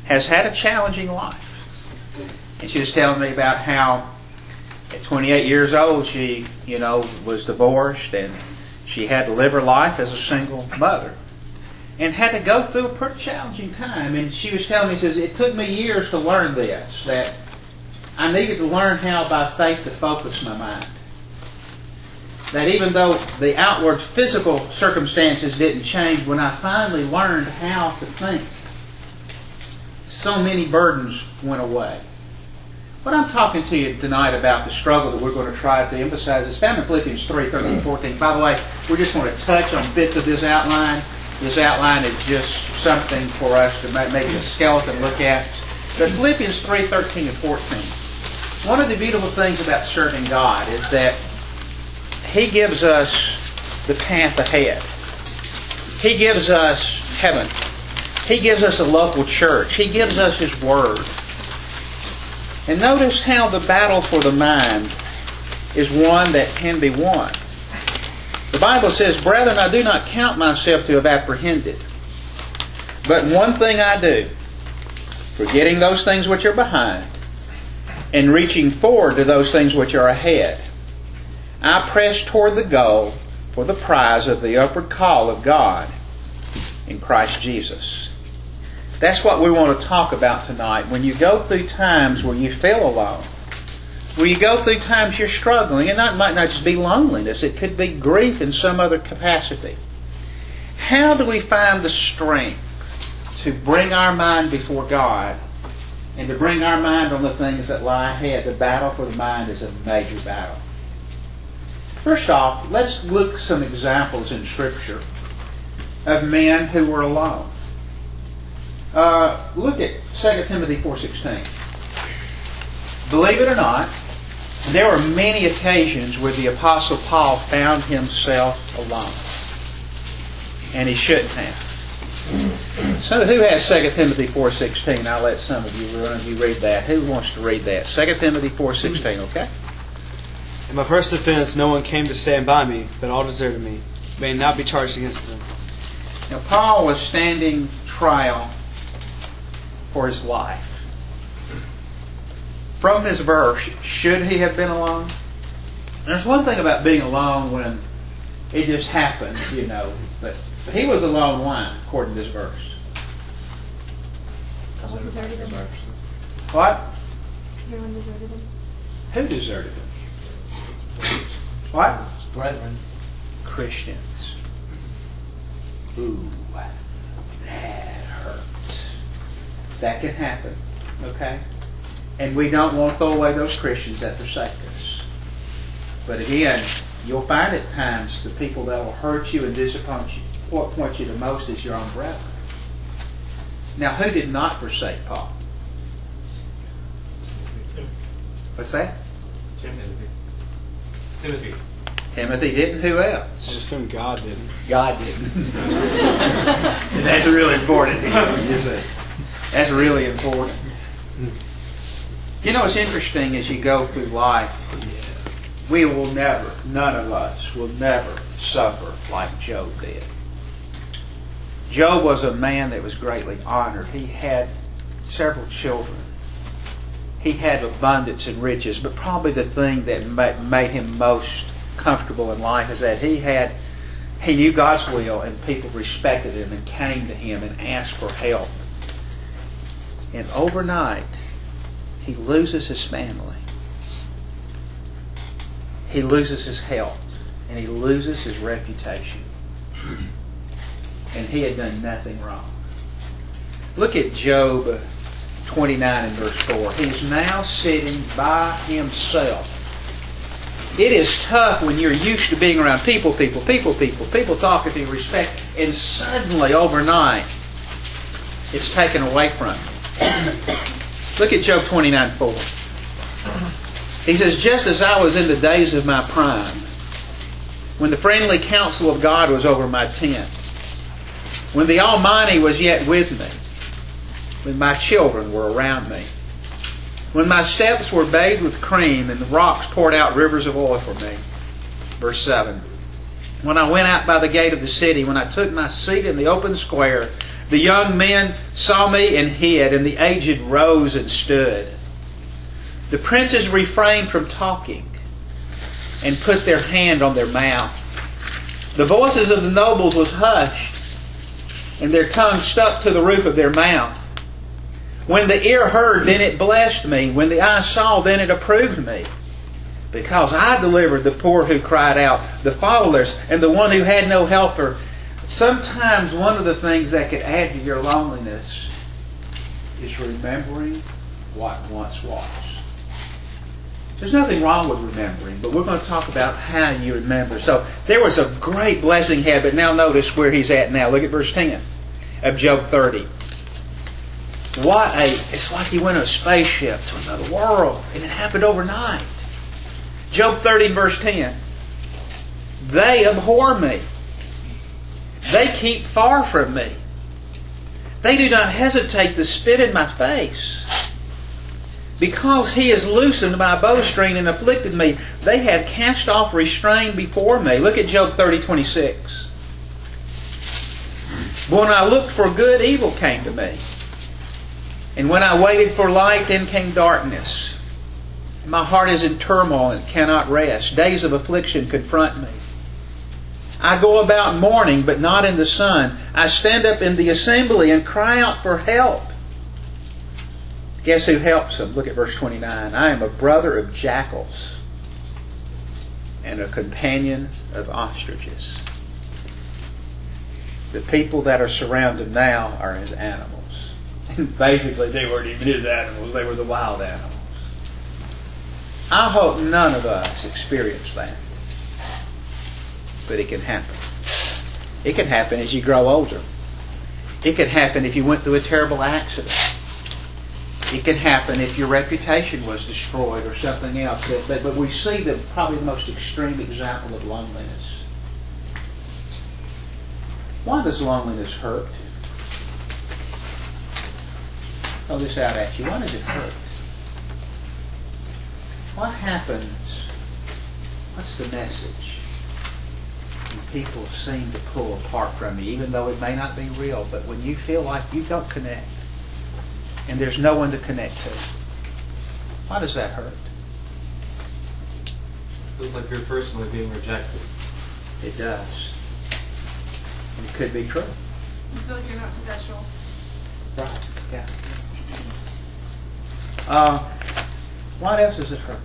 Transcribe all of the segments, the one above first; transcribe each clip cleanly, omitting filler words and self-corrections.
has had a challenging life. And she was telling me about how at 28 years old she, was divorced, and she had to live her life as a single mother. And had to go through a pretty challenging time. And she was telling me, says, it took me years to learn this, that I needed to learn how by faith to focus my mind. That even though the outward physical circumstances didn't change, when I finally learned how to think, so many burdens went away. But I'm talking to you tonight about the struggle that we're going to try to emphasize. It's found in Philippians 3, 13, 14. By the way, we're just going to touch on bits of this outline. This outline is just something for us to maybe a skeleton look at. But Philippians 3, 13, and 14. One of the beautiful things about serving God is that He gives us the path ahead. He gives us heaven. He gives us a local church. He gives us His Word. And notice how the battle for the mind is one that can be won. The Bible says, "Brethren, I do not count myself to have apprehended. But one thing I do, forgetting those things which are behind, and reaching forward to those things which are ahead, I press toward the goal for the prize of the upward call of God in Christ Jesus." That's what we want to talk about tonight. When you go through times where you feel alone, where you go through times you're struggling, and it might not just be loneliness, it could be grief in some other capacity. How do we find the strength to bring our mind before God and to bring our mind on the things that lie ahead? The battle for the mind is a major battle. First off, let's look at some examples in Scripture of men who were alone. Look at 2 Timothy 4:16. Believe it or not, there were many occasions where the Apostle Paul found himself alone. And he shouldn't have. So who has 2 Timothy 4:16? I'll let some of you read that. Who wants to read that? 2 Timothy 4:16, okay? In my first offense, no one came to stand by me, but all deserted me. May not be charged against them. Now, Paul was standing trial for his life. From this verse, should he have been alone? There's one thing about being alone when it just happens, But he was alone. Why, according to this verse? All deserted him. What? Everyone deserted him. Who deserted him? What? Brethren. Christians. Ooh, that hurts. That can happen, okay? And we don't want to throw away those Christians that forsake us. But again, you'll find at times the people that will hurt you and disappoint you, what points you the most is your own brethren. Now, who did not forsake Paul? What's that? Timothy. Timothy didn't. Who else? I assume God didn't. God didn't. And that's really important. That's really important. What's interesting as you go through life, we will never, none of us will never suffer like Job did. Job was a man that was greatly honored. He had several children. He had abundance and riches, but probably the thing that made him most comfortable in life is that he knew God's will, and people respected him and came to him and asked for help. And overnight, he loses his family. He loses his health. And he loses his reputation. And he had done nothing wrong. Look at Job 29 and verse 4. He's now sitting by himself. It is tough when you're used to being around people talking to you, respect, and suddenly overnight it's taken away from you. Look at Job 29:4. He says, "Just as I was in the days of my prime, when the friendly counsel of God was over my tent, when the Almighty was yet with me, when my children were around me, when my steps were bathed with cream and the rocks poured out rivers of oil for me." Verse 7. "When I went out by the gate of the city, when I took my seat in the open square, The young men saw me and hid, and the aged rose and stood. The princes refrained from talking and put their hand on their mouth. The voices of the nobles was hushed, and their tongue stuck to the roof of their mouth. When the ear heard, then it blessed me. When the eye saw, then it approved me. Because I delivered the poor who cried out, the fatherless, and the one who had no helper. Sometimes one of the things that could add to your loneliness is remembering what once was. There's nothing wrong with remembering, but we're going to talk about how you remember. So there was a great blessing had, but now notice where he's at now. Look at verse 10 of Job 30. It's like he went on a spaceship to another world, and it happened overnight. Job 30 verse 10. They abhor me. They keep far from me. They do not hesitate to spit in my face. Because he has loosened my bowstring and afflicted me, they have cast off restraint before me. Look at Job 30:26. When I looked for good, evil came to me. And when I waited for light, then came darkness. My heart is in turmoil and cannot rest. Days of affliction confront me. I go about mourning, but not in the sun. I stand up in the assembly and cry out for help. Guess who helps them? Look at verse 29. I am a brother of jackals and a companion of ostriches. The people that are surrounded now are his animals. Basically, they weren't even his animals. They were the wild animals. I hope none of us experience that. But it can happen. It can happen as you grow older. It can happen if you went through a terrible accident. It can happen if your reputation was destroyed or something else. But we see probably the most extreme example of loneliness. Why does loneliness hurt? Throw this out at you. Why does it hurt? What happens? What's the message? When people seem to pull apart from you, even though it may not be real, but when you feel like you don't connect, and there's no one to connect to. Why does that hurt? Feels like you're personally being rejected. It does. And it could be true. You feel like you're not special. Right, yeah. What else does it hurt?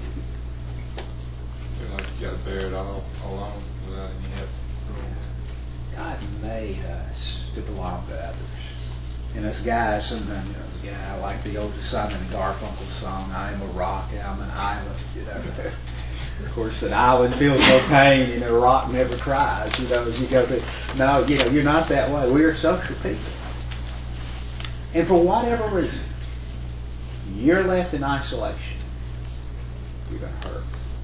Feel like you got to bear it all alone without any help. God made us to belong to others. And us guys, sometimes, I like the old Simon and Garfunkel song, I am a rock, I'm an island, Of course, an island feels no pain, a rock never cries, as you go through. No, you're not that way. We are social people. And for whatever reason, you're left in isolation, you're going to hurt.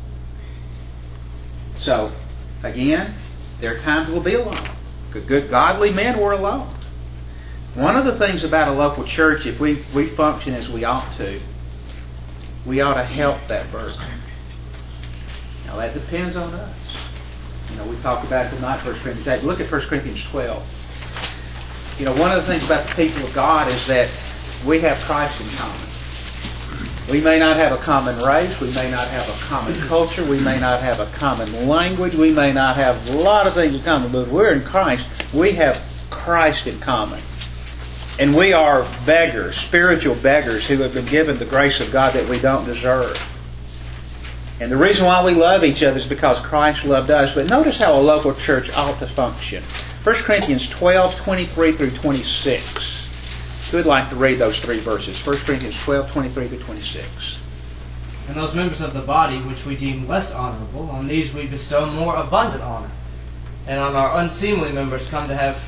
So, again, there are times we'll be alone. Good godly men were alone. One of the things about a local church, if we function as we ought to, we ought to help that burden. Now that depends on us. We talked about it tonight, 1 Corinthians. Look at 1 Corinthians 12. One of the things about the people of God is that we have Christ in common. We may not have a common race, we may not have a common culture, we may not have a common language, we may not have a lot of things in common, but if we're in Christ, we have Christ in common. And we are beggars, spiritual beggars, who have been given the grace of God that we don't deserve. And the reason why we love each other is because Christ loved us. But notice how a local church ought to function. 1 Corinthians 12, 23 through 26. Who would like to read those three verses? 1 Corinthians 12, 23 through 26. And those members of the body which we deem less honorable, on these we bestow more abundant honor. And on our unseemly members come to have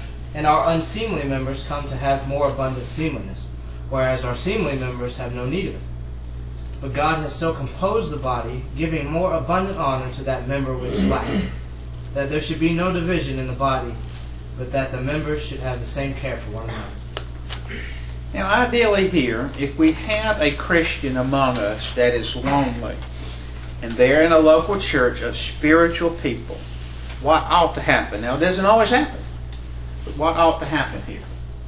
more abundant seemliness, whereas our seemly members have no need of it. But God has so composed the body, giving more abundant honor to that member which lacked, that there should be no division in the body, but that the members should have the same care for one another. Now, ideally here, if we have a Christian among us that is lonely, and they're in a local church of spiritual people, what ought to happen? Now, it doesn't always happen. But what ought to happen here?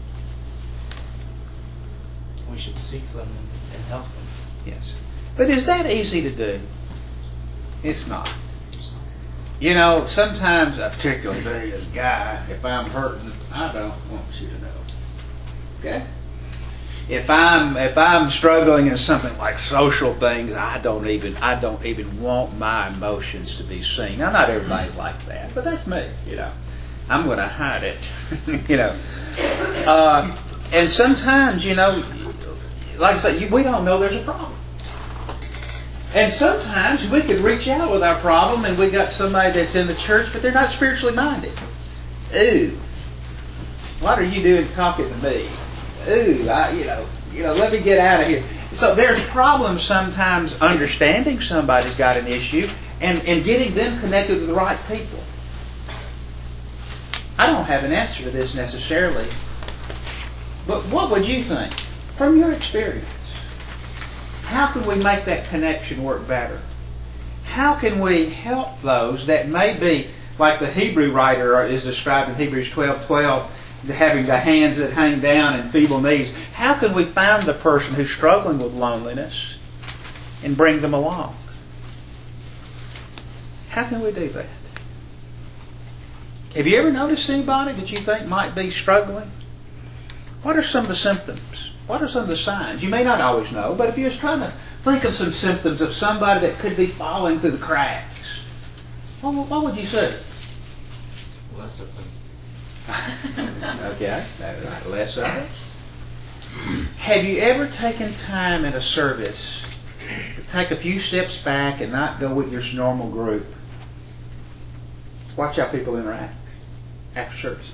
we should seek them and help them. Yes. But is that easy to do? It's not. You know, sometimes, particularly there as a guy, if I'm hurting, I don't want you to know. Okay? If I'm struggling in something like social things, I don't even want my emotions to be seen. Now, not everybody's like that, but that's me. You know, I'm going to hide it. You know, and sometimes, you know, like I said, we don't know there's a problem. And sometimes we could reach out with our problem, and we got somebody that's in the church, but they're not spiritually minded. Ooh, what are you doing talking to me? Ooh, let me get out of here. So there's problems sometimes understanding somebody's got an issue and getting them connected with the right people. I don't have an answer to this necessarily, but what would you think from your experience? How can we make that connection work better? How can we help those that may be, like the Hebrew writer is described in Hebrews 12:12, having the hands that hang down and feeble knees? How can we find the person who's struggling with loneliness and bring them along? How can we do that? Have you ever noticed anybody that you think might be struggling? What are some of the symptoms? What are some of the signs? You may not always know, but if you're just trying to think of some symptoms of somebody that could be falling through the cracks, what would you say? Less of them. Okay, that's right. Less of it. Have you ever taken time in a service to take a few steps back and not go with your normal group? Watch how people interact after services.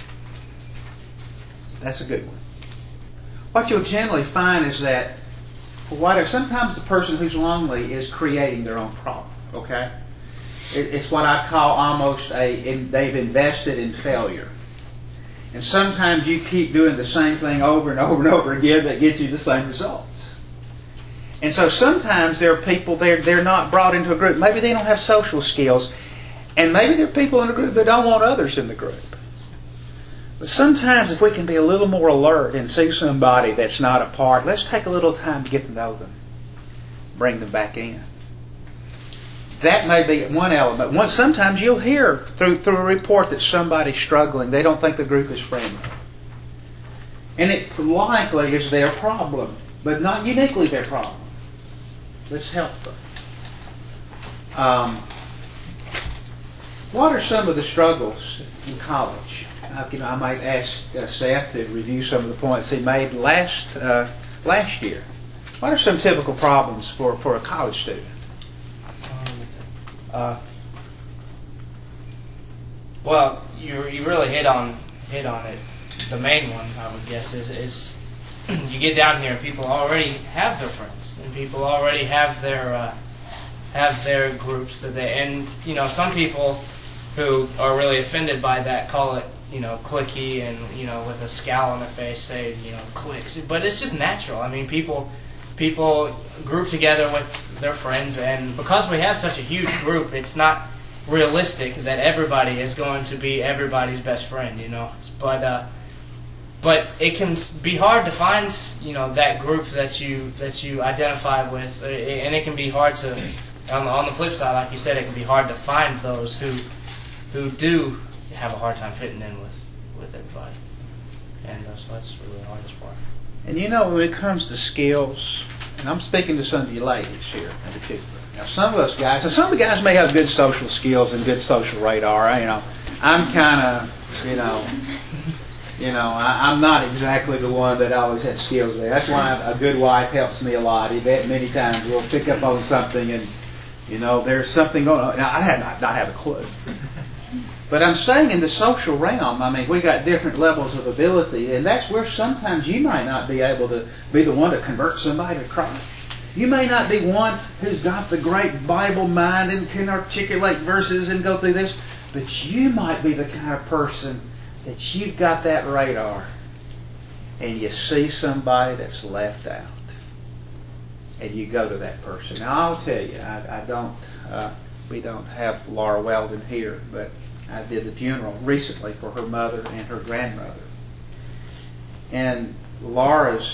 That's a good one. What you'll generally find is that sometimes the person who's lonely is creating their own problem. Okay, it's what I call almost they've invested in failure. And sometimes you keep doing the same thing over and over and over again that gets you the same results. And so sometimes there are people, they're not brought into a group. Maybe they don't have social skills. And maybe there are people in a group that don't want others in the group. But sometimes if we can be a little more alert and see somebody that's not a part, let's take a little time to get to know them. Bring them back in. That may be one element. Sometimes you'll hear through a report that somebody's struggling. They don't think the group is friendly. And it likely is their problem, but not uniquely their problem. Let's help them. What are some of the struggles in college? I might ask Seth to review some of the points he made last year. What are some typical problems for a college student? Well, you really hit on it. The main one, I would guess, is you get down here and people already have their friends, and people already have their groups that and some people who are really offended by that call it cliquey, and with a scowl on their face say cliques, but it's just natural. I mean, people group together with their friends, and because we have such a huge group, it's not realistic that everybody is going to be everybody's best friend, but it can be hard to find that group that you identify with, and it can be hard to on the flip side, like you said, it can be hard to find those who do have a hard time fitting in with everybody, and so that's really the hardest part. And when it comes to skills, and I'm speaking to some of you ladies here in particular. Now, some of us guys, and some of the guys may have good social skills and good social radar. I'm kind of, I'm not exactly the one that always had skills there. That's why a good wife helps me a lot. Yvette, many times we'll pick up on something, and there's something going on. Now, I not have a clue. But I'm saying in the social realm, we got different levels of ability, and that's where sometimes you might not be able to be the one to convert somebody to Christ. You may not be one who's got the great Bible mind and can articulate verses and go through this, but you might be the kind of person that you've got that radar, and you see somebody that's left out, and you go to that person. Now, I'll tell you, we don't have Laura Weldon here, but I did the funeral recently for her mother and her grandmother. And Laura's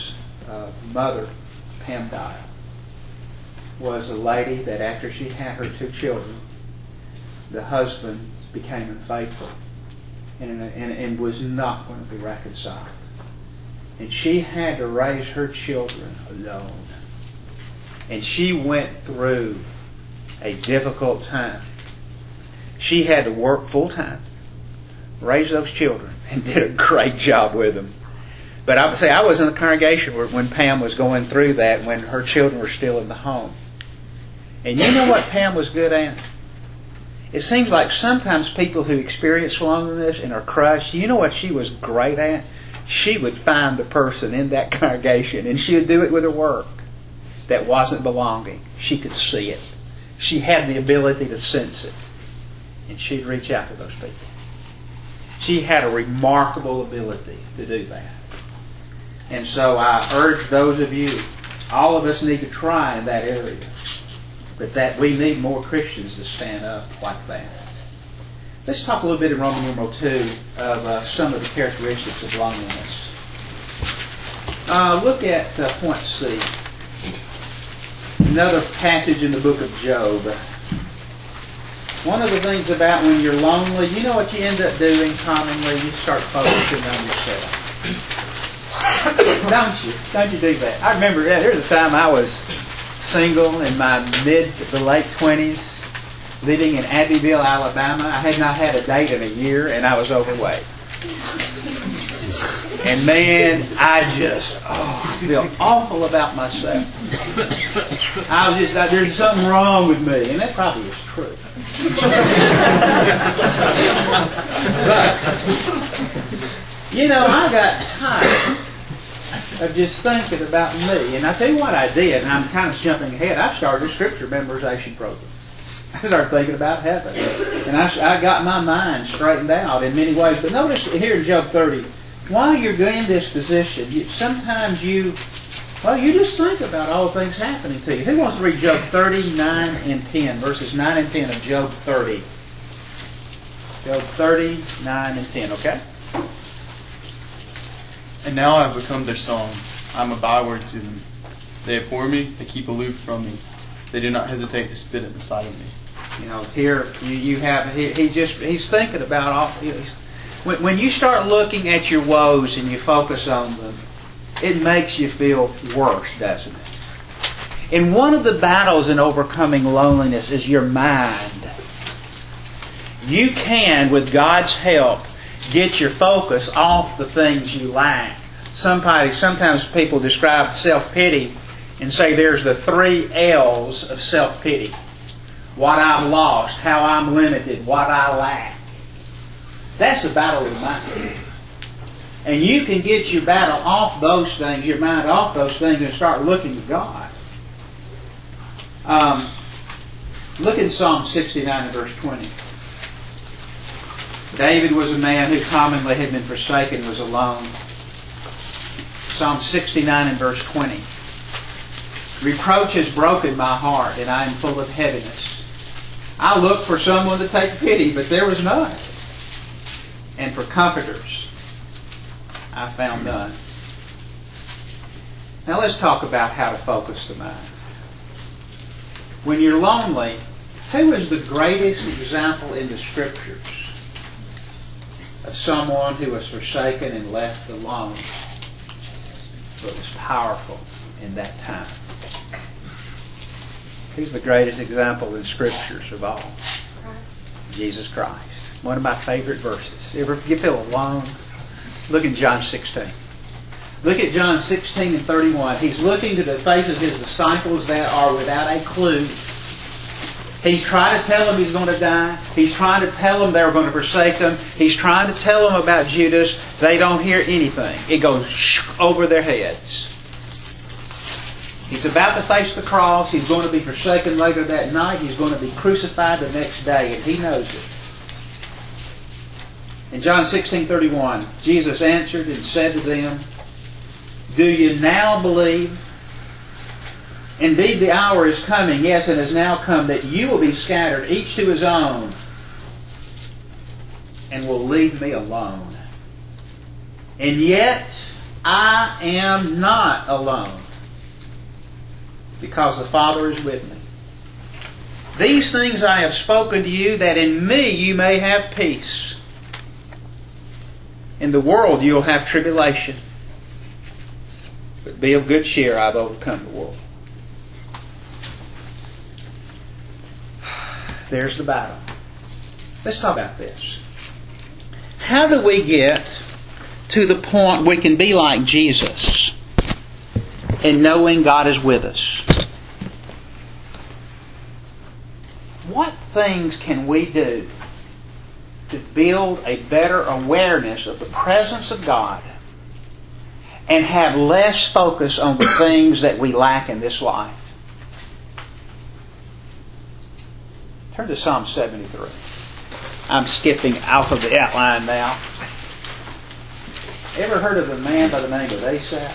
mother, Pam Dial, was a lady that after she had her 2 children, the husband became unfaithful and was not going to be reconciled. And she had to raise her children alone. And she went through a difficult time. She had to work full time, raise those children, and did a great job with them. But I would say I was in the congregation when Pam was going through that, when her children were still in the home. And you know what Pam was good at? It seems like sometimes people who experience loneliness and are crushed, you know what she was great at? She would find the person in that congregation, and she would do it with her work that wasn't belonging. She could see it. She had the ability to sense it. And she'd reach out to those people. She had a remarkable ability to do that. And so I urge those of you, all of us need to try in that area. But that we need more Christians to stand up like that. Let's talk a little bit in Roman numeral 2 of some of the characteristics of loneliness. Look at point C. Another passage in the book of Job. One of the things about when you're lonely, you know what you end up doing commonly? You start focusing on yourself. Don't you? Don't you do that? I remember there was a time I was single in my mid to late 20s, living in Abbeville, Alabama. I had not had a date in a year, and I was overweight. And man, I feel awful about myself. There's something wrong with me, and that probably is true. But, you know, I got tired of just thinking about me. And I tell you what I did, and I'm kind of jumping ahead, I started a scripture memorization program. I started thinking about heaven. And I got my mind straightened out in many ways. But notice here in Job 30, while you're in this position, sometimes you just think about all the things happening to you. Who wants to read Job 30, 9, and 10? Verses 9 and 10 of Job 30. Job 30, 9, and 10, okay? And now I have become their song. I am a byword to them. They abhor me, they keep aloof from me. They do not hesitate to spit at the sight of me. You know, here you have, he's thinking about all. When you start looking at your woes and you focus on them, it makes you feel worse, doesn't it? And one of the battles in overcoming loneliness is your mind. You can, with God's help, get your focus off the things you lack. Sometimes people describe self-pity and say there's the 3 L's of self-pity. What I've lost, how I'm limited, what I lack. That's the battle of the mind. And you can get your battle off those things, your mind off those things, and start looking to God. Look in Psalm 69 and verse 20. David was a man who commonly had been forsaken, was alone. Psalm 69 and verse 20. Reproach has broken my heart, and I am full of heaviness. I looked for someone to take pity, but there was none. And for comforters, I found none. Now let's talk about how to focus the mind. When you're lonely, who is the greatest example in the Scriptures of someone who was forsaken and left alone, but was powerful in that time? Who's the greatest example in Scriptures of all? Christ. Jesus Christ. One of my favorite verses. You feel alone? Look in John 16. Look at John 16 and 31. He's looking to the faces of His disciples that are without a clue. He's trying to tell them He's going to die. He's trying to tell them they're going to forsake Him. He's trying to tell them about Judas. They don't hear anything. It goes over their heads. He's about to face the cross. He's going to be forsaken later that night. He's going to be crucified the next day, and He knows it. In John 16:31, Jesus answered and said to them, "Do you now believe? Indeed, the hour is coming, yes, and has now come, that you will be scattered, each to his own, and will leave me alone. And yet, I am not alone, because the Father is with me. These things I have spoken to you, that in me you may have peace. In the world you'll have tribulation. But be of good cheer, I've overcome the world. There's the battle. Let's talk about this. How do we get to the point we can be like Jesus in knowing God is with us? What things can we do to build a better awareness of the presence of God and have less focus on the things that we lack in this life? Turn to Psalm 73. I'm skipping off of the outline now. Ever heard of a man by the name of Asaph?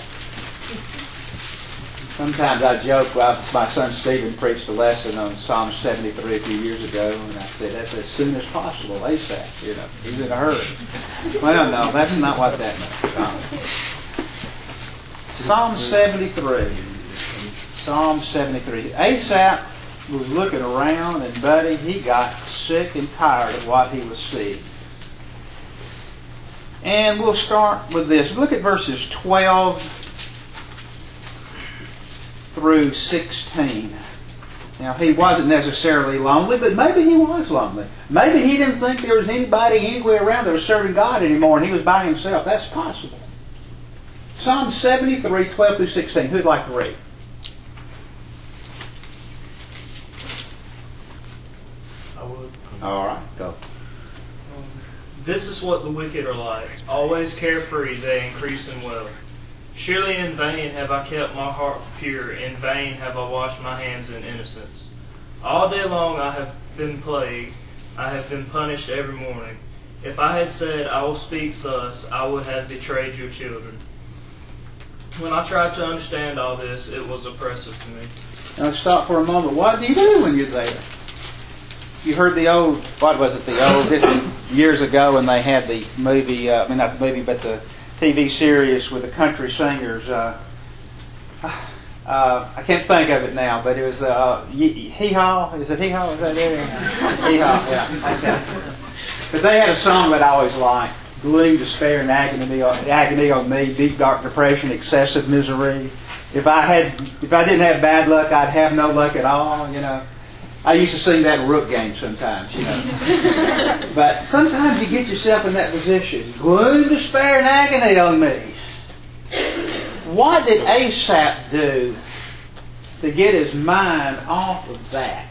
Sometimes I joke, my son Stephen preached a lesson on Psalm 73 a few years ago, and I said, that's as soon as possible, Asaph. He's in a hurry. Well, no, that's not what that means. Psalm 73. Psalm 73. Asaph was looking around, and buddy, he got sick and tired of what he was seeing. And we'll start with this. Look at verses 12 through 16. Now, he wasn't necessarily lonely, but maybe he was lonely. Maybe he didn't think there was anybody anywhere around that was serving God anymore, and he was by himself. That's possible. Psalm 73, 12 through 16. Who'd like to read? I would. All right, go. This is what the wicked are like. Always carefree, they increase in wealth. Surely in vain have I kept my heart pure, in vain have I washed my hands in innocence. All day long I have been plagued, I have been punished every morning. If I had said, I will speak thus, I would have betrayed your children. When I tried to understand all this, it was oppressive to me. Now stop for a moment. What do you do when you're there? You heard the old, years ago when they had the movie, not the movie, but the TV series with the country singers. I can't think of it now, but it was Hee Haw. Is it Hee Haw? Is that it? Hee Haw, yeah. Okay. But they had a song that I always liked. Gloom, despair, and agony on me, deep dark depression, excessive misery. If I didn't have bad luck, I'd have no luck at all, I used to sing that in rook games sometimes, But sometimes you get yourself in that position. Gloom, despair, and agony on me. What did Asaph do to get his mind off of that?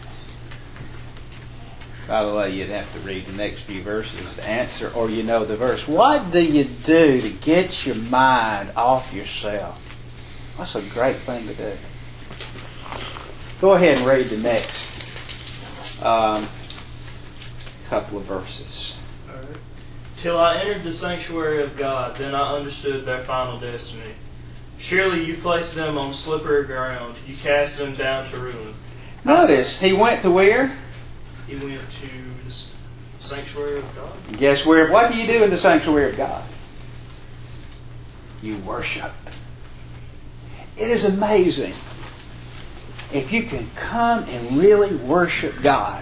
By the way, you'd have to read the next few verses to answer, or the verse. What do you do to get your mind off yourself? That's a great thing to do. Go ahead and read the next couple of verses. All right. Till I entered the sanctuary of God, then I understood their final destiny. Surely you placed them on slippery ground. You cast them down to ruin. Notice, he went to where? He went to the sanctuary of God. Guess where? What do you do in the sanctuary of God? You worship. It is amazing. If you can come and really worship God,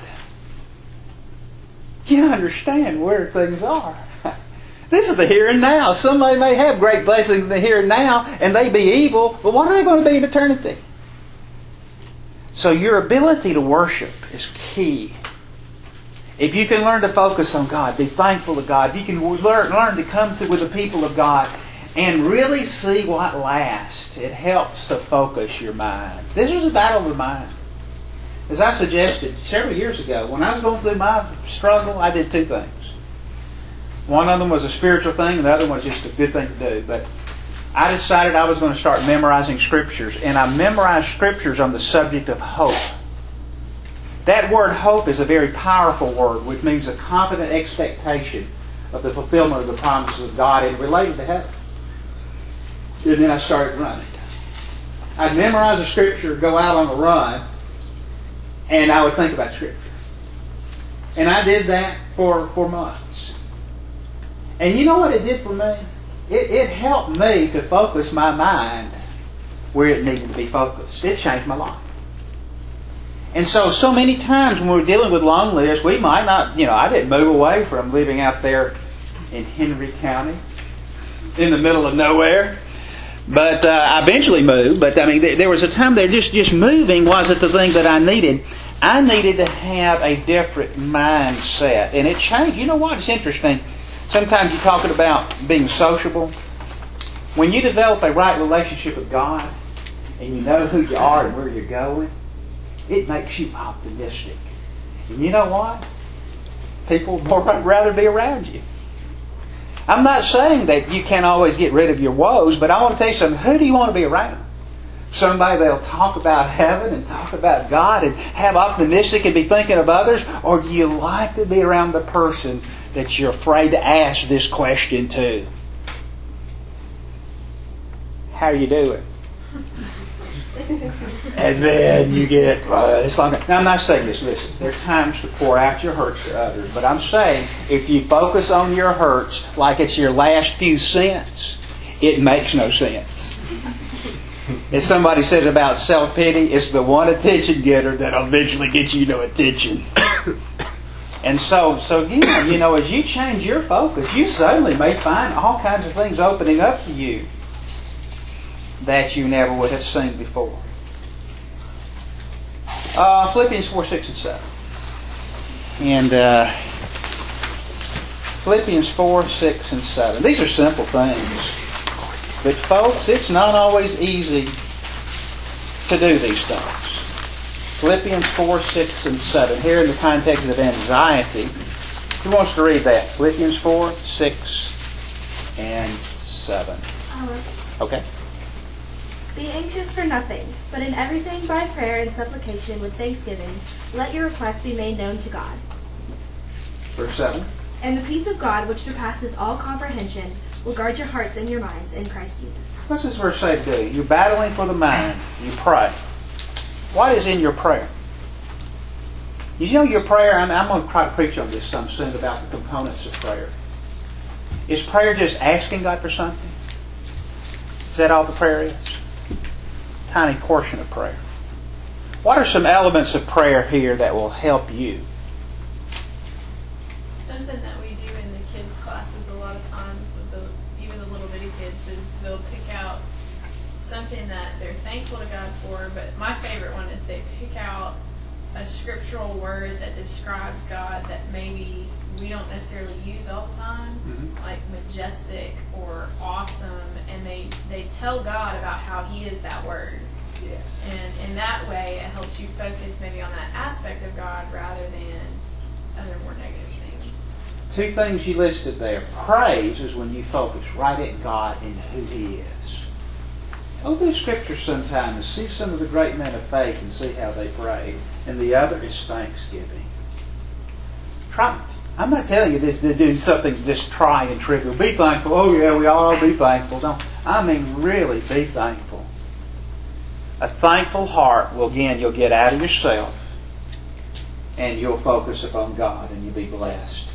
you understand where things are. This is the here and now. Somebody may have great blessings in the here and now, and they be evil, but what are they going to be in eternity? So your ability to worship is key. If you can learn to focus on God, be thankful to God, if you can learn to come with the people of God and really see what lasts, it helps to focus your mind. This is a battle of the mind. As I suggested several years ago, when I was going through my struggle, I did two things. One of them was a spiritual thing, and the other one was just a good thing to do. But I decided I was going to start memorizing Scriptures, and I memorized Scriptures on the subject of hope. That word hope is a very powerful word, which means a confident expectation of the fulfillment of the promises of God and related to heaven. And then I started running. I'd memorize the Scripture, go out on a run, and I would think about Scripture. And I did that for months. And you know what it did for me? it helped me to focus my mind where it needed to be focused. It changed my life. And so many times when we're dealing with loneliness, we might not, I didn't move away from living out there in Henry County, in the middle of nowhere. But I eventually moved. But I mean, there was a time there just moving wasn't the thing that I needed. I needed to have a different mindset. And it changed. You know what? It's interesting. Sometimes you're talking about being sociable. When you develop a right relationship with God, and you know who you are and where you're going, it makes you optimistic. And you know what? People would rather be around you. I'm not saying that you can't always get rid of your woes, but I want to tell you something. Who do you want to be around? Somebody that'll talk about heaven and talk about God and have optimistic and be thinking of others? Or do you like to be around the person that you're afraid to ask this question to? How are you doing? And then you get, it's like, now I'm not saying this, listen, there are times to pour out your hurts to others, but I'm saying if you focus on your hurts like it's your last few cents, it makes no sense. As somebody says about self-pity, it's the one attention getter that'll eventually get you no attention. And so as you change your focus, you suddenly may find all kinds of things opening up to you that you never would have seen before. Philippians 4, 6, and 7. And Philippians 4, 6, and 7. These are simple things. But folks, it's not always easy to do these things. Philippians 4, 6, and 7. Here in the context of anxiety. Who wants to read that? Philippians 4, 6, and 7. Okay. Be anxious for nothing, but in everything by prayer and supplication with thanksgiving, let your requests be made known to God. Verse 7. And the peace of God, which surpasses all comprehension, will guard your hearts and your minds in Christ Jesus. What's this verse say to do? You're battling for the mind. You pray. What is in your prayer? You know your prayer, I'm going to try to preach on this some soon about the components of prayer. Is prayer just asking God for something? Is that all the prayer is? Tiny portion of prayer. What are some elements of prayer here that will help you? Something that we do in the kids' classes a lot of times with even the little bitty kids is they'll pick out something that they're thankful to God for, but my favorite one is they pick out a scriptural word that describes God that maybe we don't necessarily use all the time, like majestic or awesome, and they tell God about how He is that word. Yes. And in that way, it helps you focus maybe on that aspect of God rather than other more negative things. Two things you listed there. Praise is when you focus right at God and who He is. Go through Scripture sometime and see some of the great men of faith and see how they prayed. And the other is thanksgiving. Try. I'm not telling you this to do something just try and trivial. Be thankful. Oh yeah, we all be thankful. Don't. I mean really be thankful. A thankful heart will, again, you'll get out of yourself and you'll focus upon God and you'll be blessed.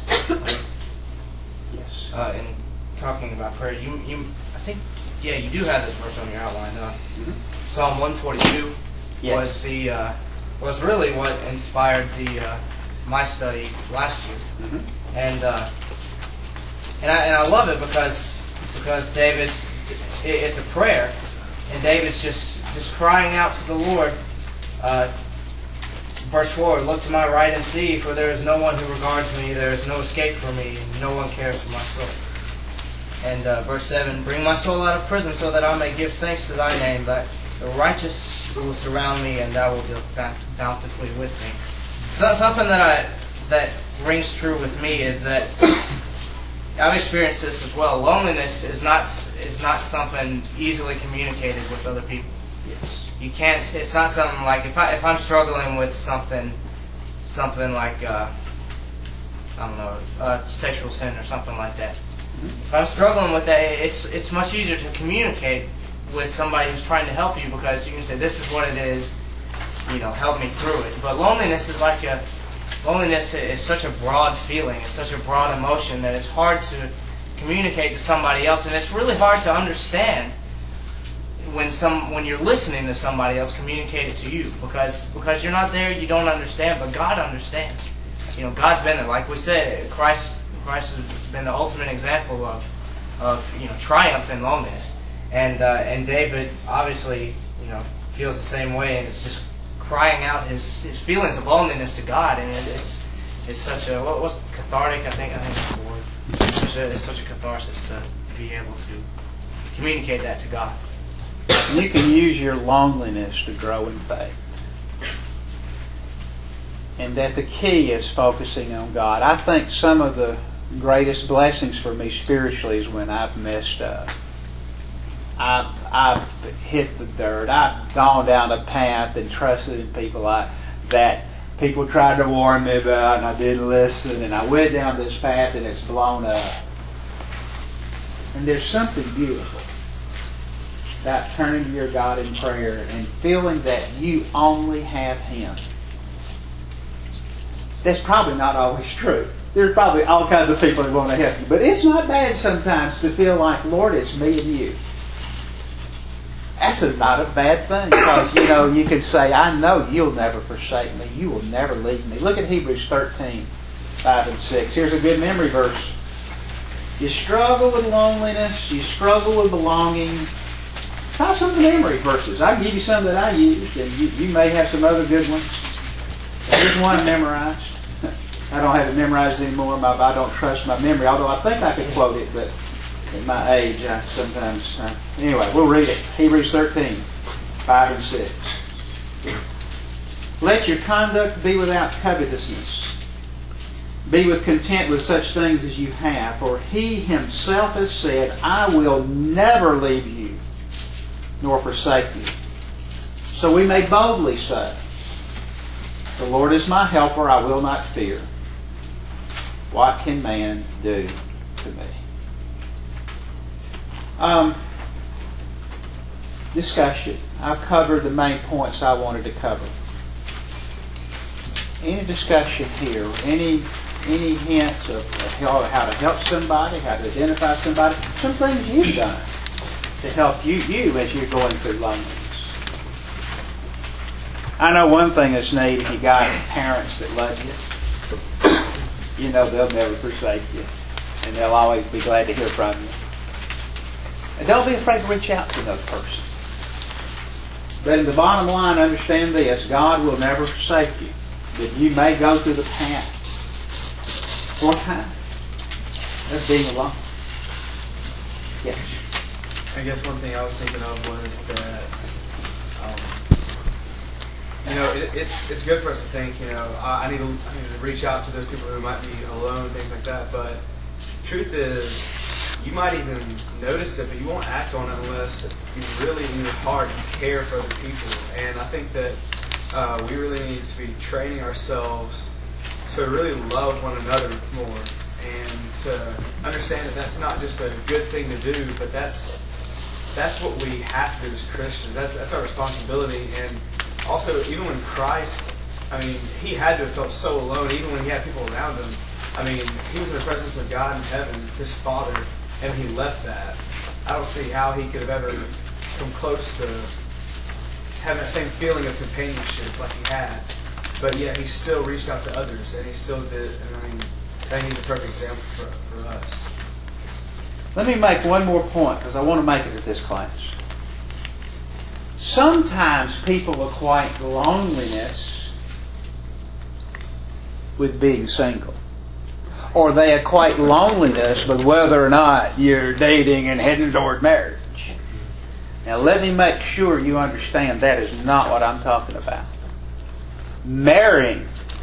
Yes. In talking about prayer, I think, you do have this verse on your outline. Psalm 142 was really what inspired my study last year, and I love it because David's it's a prayer, and David's just crying out to the Lord. Verse 4: Look to my right and see, for there is no one who regards me. There is no escape for me. And no one cares for my soul. And verse 7: Bring my soul out of prison, so that I may give thanks to thy name. That the righteous will surround me, and thou wilt deal bountifully with me. So something that rings true with me is that I've experienced this as well. Loneliness is not something easily communicated with other people. Yes. You can't. It's not something like if I'm struggling with something like I don't know, sexual sin or something like that. If I'm struggling with that, it's much easier to communicate with somebody who's trying to help you, because you can say, this is what it is, help me through it. But loneliness is such a broad feeling, it's such a broad emotion that it's hard communicate to somebody else, and it's really hard to understand when you're listening to somebody else communicate it to you, because you're not there, you don't understand, but God understands. God's been there. Like we said, Christ has been the ultimate example of triumph in loneliness, and David obviously feels the same way, and is just crying out his feelings of loneliness to God, and it's such a what's cathartic, I think that's the word. It's such a catharsis to be able to communicate that to God. You can use your loneliness to grow in faith. And that the key is focusing on God. I think some of the greatest blessings for me spiritually is when I've messed up. I've hit the dirt. I've gone down a path and trusted in people that people tried to warn me about, and I didn't listen, and I went down this path and it's blown up. And there's something beautiful about turning to your God in prayer and feeling that you only have Him. That's probably not always true. There's probably all kinds of people who want to help you. But it's not bad sometimes to feel like, Lord, it's me and you. That's not a bad thing, because, you can say, I know you'll never forsake me. You will never leave me. Look at Hebrews 13, 5 and 6. Here's a good memory verse. You struggle with loneliness. You struggle with belonging. Try some of the memory verses. I can give you some that I used, and you may have some other good ones. Here's one memorized. I don't have it memorized anymore. I don't trust my memory, although I think I could quote it, but at my age, I sometimes... Anyway, we'll read it. Hebrews 13, 5 and 6. Let your conduct be without covetousness. Be with content with such things as you have, for He Himself has said, I will never leave you, nor forsake you. So we may boldly say, the Lord is my helper, I will not fear. What can man do to me? Discussion. I've covered the main points I wanted to cover. Any discussion here? Any hints of how to help somebody, how to identify somebody? Some things you've done to help you as you're going through loneliness. I know one thing that's neat, if you got parents that love you, they'll never forsake you. And they'll always be glad to hear from you. And don't be afraid to reach out to another person. But in the bottom line, understand this, God will never forsake you. But you may go through the path for time of being alone. Yes. I guess one thing I was thinking of was that, it's good for us to think, I need to reach out to those people who might be alone, things like that. But truth is, you might even notice it, but you won't act on it unless you really, in your heart, you care for other people. And I think that we really need to be training ourselves to really love one another more, and to understand that that's not just a good thing to do, but that's what we have to do as Christians. That's our responsibility. And also, even when Christ, He had to have felt so alone, even when He had people around Him. He was in the presence of God in heaven, His Father, and He left that. I don't see how He could have ever come close to having that same feeling of companionship like He had. But yet He still reached out to others, and He still did. And I think He's a perfect example for us. Let me make one more point, because I want to make it at this class. Sometimes people equate loneliness with being single. Or they equate loneliness with whether or not you're dating and heading toward marriage. Now let me make sure you understand that is not what I'm talking about. Marrying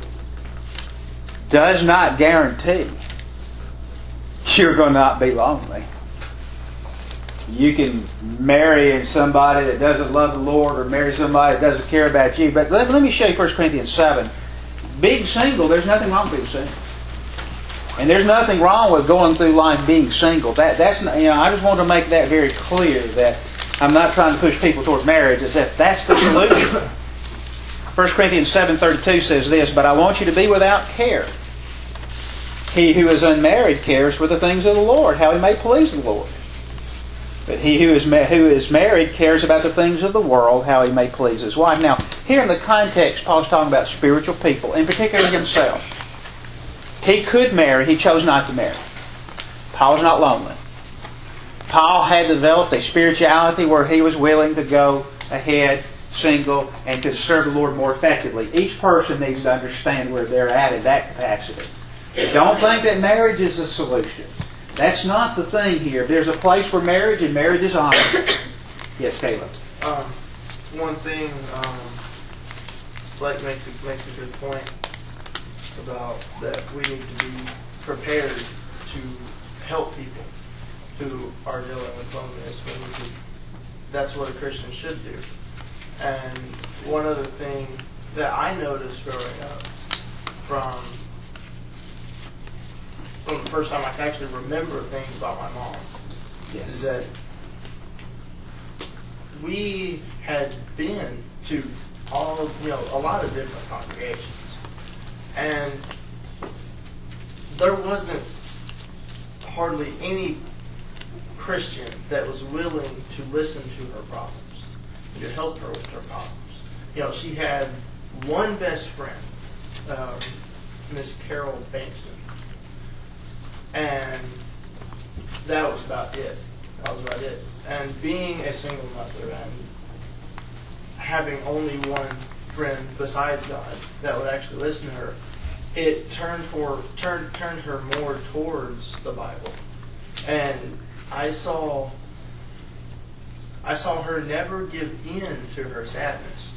does not guarantee you're going to not be lonely. You can marry somebody that doesn't love the Lord, or marry somebody that doesn't care about you. But let me show you 1 Corinthians 7. Being single, there's nothing wrong with being single. And there's nothing wrong with going through life being single. That's not, I just want to make that very clear, that I'm not trying to push people towards marriage. It's that that's the solution. 1 Corinthians 7:32 says this, but I want you to be without care. He who is unmarried cares for the things of the Lord, how he may please the Lord. But he who is married cares about the things of the world, how he may please his wife. Now, here in the context, Paul's talking about spiritual people, in particular himself. He could marry, he chose not to marry. Paul's not lonely. Paul had developed a spirituality where he was willing to go ahead, single, and to serve the Lord more effectively. Each person needs to understand where they're at in that capacity. Don't think that marriage is the solution. That's not the thing here. There's a place for marriage, and marriage is honored. Yes, Caleb. One thing, Blake makes a good point about that we need to be prepared to help people who are dealing with loneliness. That's what a Christian should do. And one other thing that I noticed growing up from the first time I can actually remember things about my mom, is that we had been to a lot of different congregations, and there wasn't hardly any Christian that was willing to listen to her problems, to help her with her problems. She had one best friend, Miss Carol Bankston. And that was about it. And being a single mother and having only one friend besides God that would actually listen to her, it turned her more towards the Bible. And I saw her never give in to her sadness.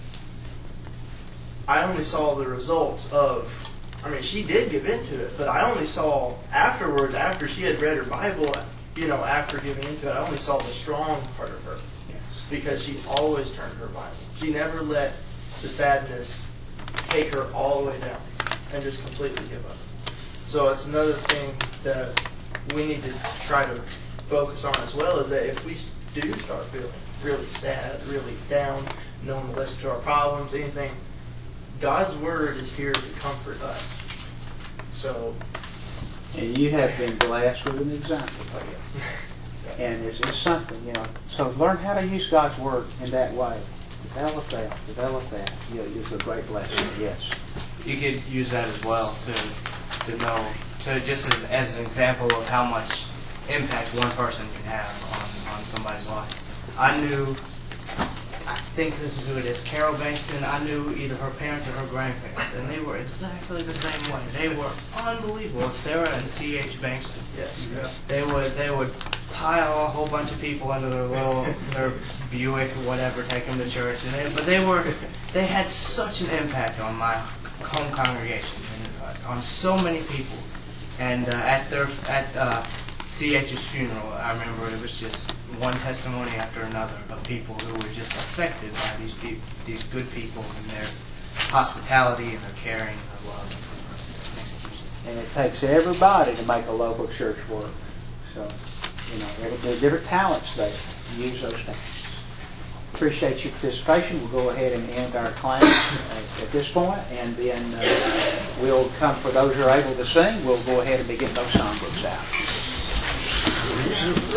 I only saw the results of, she did give into it, but I only saw afterwards, after she had read her Bible, after giving into it, I only saw the strong part of her. Because she always turned to her Bible. She never let the sadness take her all the way down and just completely give up. So it's another thing that we need to try to focus on as well, is that if we do start feeling really sad, really down, no one will listen to our problems, anything, God's Word is here to comfort us. So, and you have been blessed with an example of it. And it's something, So learn how to use God's Word in that way. Develop that. It's a great blessing, yes. You could use that as well to know, just as an example of how much impact one person can have on somebody's life. I think this is who it is, Carol Bankston. I knew either her parents or her grandparents, and they were exactly the same way. They were unbelievable. Sarah and C.H. Bankston. Yes. Yeah. They would pile a whole bunch of people under their Buick or whatever, take them to church, but they had such an impact on my home congregation and on so many people. And at C.H.'s funeral, I remember it was just one testimony after another of people who were just affected by these good people and their hospitality and their caring and their love. And it takes everybody to make a local church work. So, there's different talents there. Use those talents. Appreciate your participation. We'll go ahead and end our class at this point, and then we'll come, for those who are able to sing, we'll go ahead and begin those songbooks out.